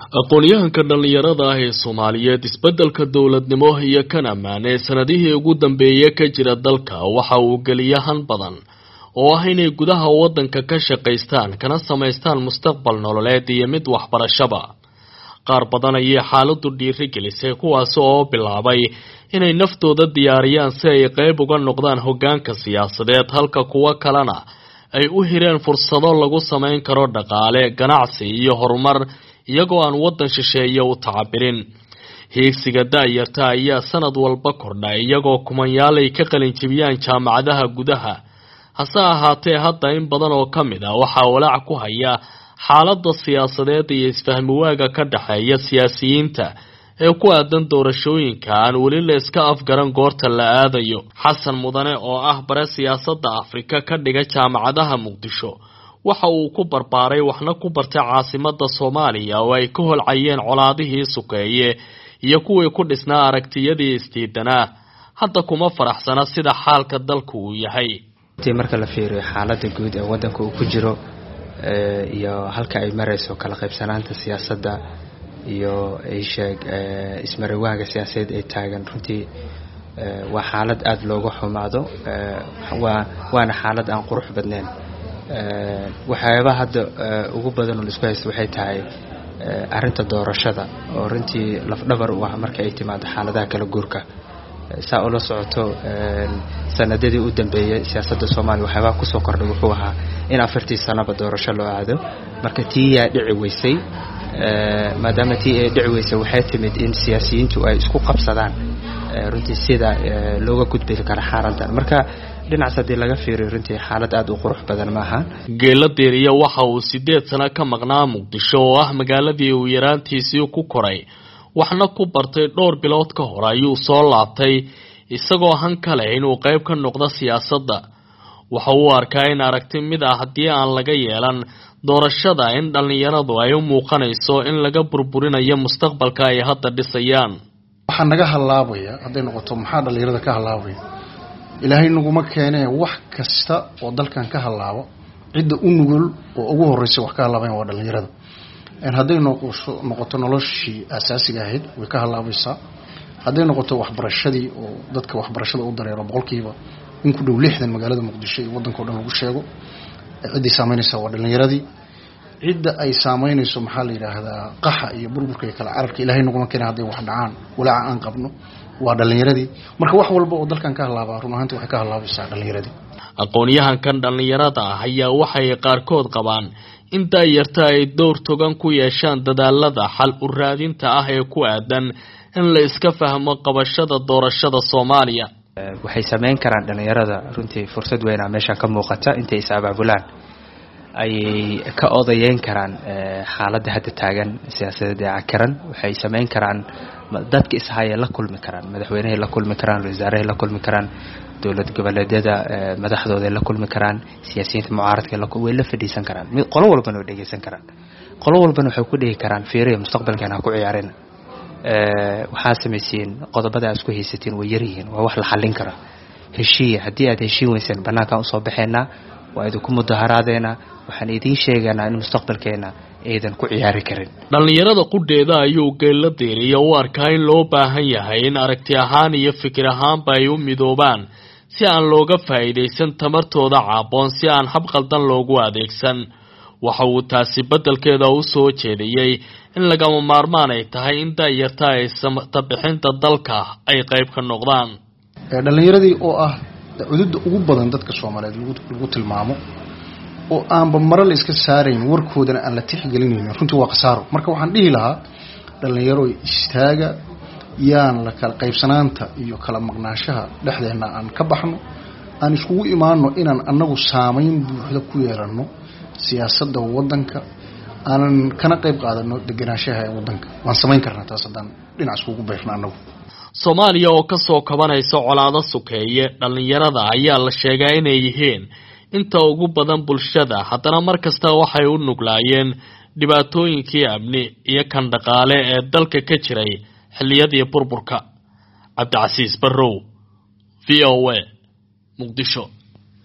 aqoonyahanka dhalinyarada ah ee Soomaaliyeed isbeddelka dawladnimo iyo kan ammaan ee sanadihii ugu dambeeyay ka jira dalka waxa uu galiyahan badan oo ah inay gudaha wadanka ka shaqeystaan kana sameystaan mustaqbal nololeed iyo mid waxbarashaba qaar badan ayay xaaladu dhiirigelisay kuwaas oo bilaabay inay naftooda diyaariyaan si ay qayb uga noqdaan hoggaanka siyaasadeed halka kuwa kalena ay u hireen fursado lagu sameyn karo dhaqaale ganacsi iyo horumar iyagoo aan wadan shisheeye u tacabirin heegsiga daayarta ayaa sanad walba kordhay iyagoo kumanyaal ay ka qalin jibiyaan jaamacadaha gudaha hase ahaatee hadda in badan oo ka mid ah waxaa walaac ku haya xaaladda siyaasadeed iyo isfahmi waaga ka dhaxeeya siyaasiyiinta ee ku aadan doorashooyinka aan weli la iska afgaran goorta la aadayo xasan mudane oo ah bare siyaasadda Afrika ka dhiga jaamacadaha Muqdisho waxa uu ku barbaaray waxna ku bartay caasimadda Soomaaliya oo ay ka holcayeen colaadihii sukeeye iyo kuwii ku dhisnaa aragtiyadii istiidanaa hadda kuma faraxsana sida xaalka dalku uu yahay marka la fiiriyo xaaladda guud ee wadanka uu ku jiro iyo halka ay marayso kala qaybsanaanta siyaasadda iyo ay sheeg ismarawaaga siyaasadeed ay taagan runtii waa xaalad aad looga xumaado waana xaalad aan qurux badnayn waxyaaba hadda ugu badan oo isku haysto waxay tahay arinta doorashada oo runtii lafdhabar u ah marka ay timaado xaaladaha kala guurka saa oo la socoto sanadadii u dambeeyay siyaasadda Soomaaliya waxyaaba ku soo kordhay wuxuu ahaa in 40 sanaba doorasho loo aado marka tii ay dhici weysay maadaama tii ay dhici weysay waxay timid in siyaasiyiintu ay isku qabsadaan runtii sida looga gudbi karo xaaladdan marka dhinacaas laga fiiriyo runtii xaalad aad u qurux badan maaha geela deeriya waxa uu 8 sano ka maqnaa Muqdisho oo ah magaaladii uu yaraantiisii ku koray waxna ku bartay dhowr bilood ka hor ayuu soo laabtay isagoo han kale inuu qayb ka noqdo siyaasadda waxa uu arkaa in aragti mid ah hadii aan laga yeelan doorashada in dhalinyaradu ay u muuqanayso in laga burburinayo mustaqbalka ay hadda dhisayaan waxa naga halaabaya haday noqoto maxaa dhalinyarada ka halaabaya ilaahay naguma keenay wax kasta oo dalkan ka halaabo cid u nugul oo ugu horreysay wax ka halaabayn waa dhalinyarada in haday noqoto noloshii asaasiga ahayd way ka halaabaysaa haday noqoto waxbarashadii oo dadka waxbarashada u dareero boqolkiiba in ku dhow 60 magaalada Muqdisho iyo wadanka oo dhan lagu sheego cidii saameynaysa waa dhalinyaradii cidda ay saameynayso maxaa la yiraahdaa qaxa iyo burburka iyo kala carabka ilaahay naguma keenay haday wax dhacaan walaa aan qabno waa dhalinyaradii marka wax walba oo dalkan ka halaaba run ahaantii waxay ka halaabaysaa dhalinyaradii aqoonyahankan dhalinyarada ah ayaa waxay qaarkood qabaan in daayarta ay door togan ku yeeshaan dadaalada xal u raadinta ah ee ku aadan in la iska fahmo qabashada doorashada Soomaaliya waxay sameyn karaan dhalinyarada runtii fursad weyn ah meesha ka muuqata intay is abaabulaan ay ka odayeyn karaan xaaladda hadda taagan siyaasadda cakaran waxay sameyn karaan dadka ishaya la kulmi karaan madaxweynaha la kulmi karaan wasaaraha la kulmi karaan dawlad goboleedyada madaxdooda la kulmi karaan siyaasiyiinta mucaaradka way la fadhiisan karaan qolo walbana way dhageysan karaan qolo walbana waxay ku dhigi karaan fiiriyo mustaqbalkeena ku ciyaareen waxaa sameeyeen qodobada aad isku haysateen way yar yihiin waa wax la xallin kara heshiiye hadii aad heshiin weyseen banaanka u soo baxeena waa idin ku mudaharaadeena waxaan idin sheegaynaa in mustaqbalkeena aydan ku ciyaari karin dhalinyarada qudheeda ayuu geela deeriya u arkaa in loo baahan yahay in aragti ahaan iyo fikir ahaanba ay u midoobaan si aan looga faa'iideysan tamartooda caaboon si aan hab qaldan loogu adeegsan waxa uu taasi beddelkeeda u soo jeediyay in lagama maarmaan ay tahay in daayarta ay samatabbixinta dalka ay qayb ka noqdaan dhalinyaradii oo ah cudud ugu badan dadka Soomaaliyeed lagu tilmaamo oo aanba marar la iska saarayn warkoodana aan la tixgelinayn runtii waa qasaaro marka waxaan dhihi lahaa dhalinyaro istaaga yaan la kala qaybsanaanta iyo kala maqnaashaha dhexdeena aan ka baxno aan iskugu imaano inaan anagu saameyn buuxda ku yeelano siyaasadda wadanka aanan kana qayb qaadano deganaanshaha wadanka waan sameyn karnaa taas haddaan dhinac iskugu beerno anagu Soomaaliya oo ka soo kabanaysa colaado sukeeye dhalinyarada ayaa la sheegay inay yihiin inta ugu badan bulshada haddana markasta waxay u nuglaayeen dhibaatooyinkii amni iyo kan dhaqaale ee dalka ka jiray xilliyadii burburka Cabdi Casiis Barrow VOA Muqdisho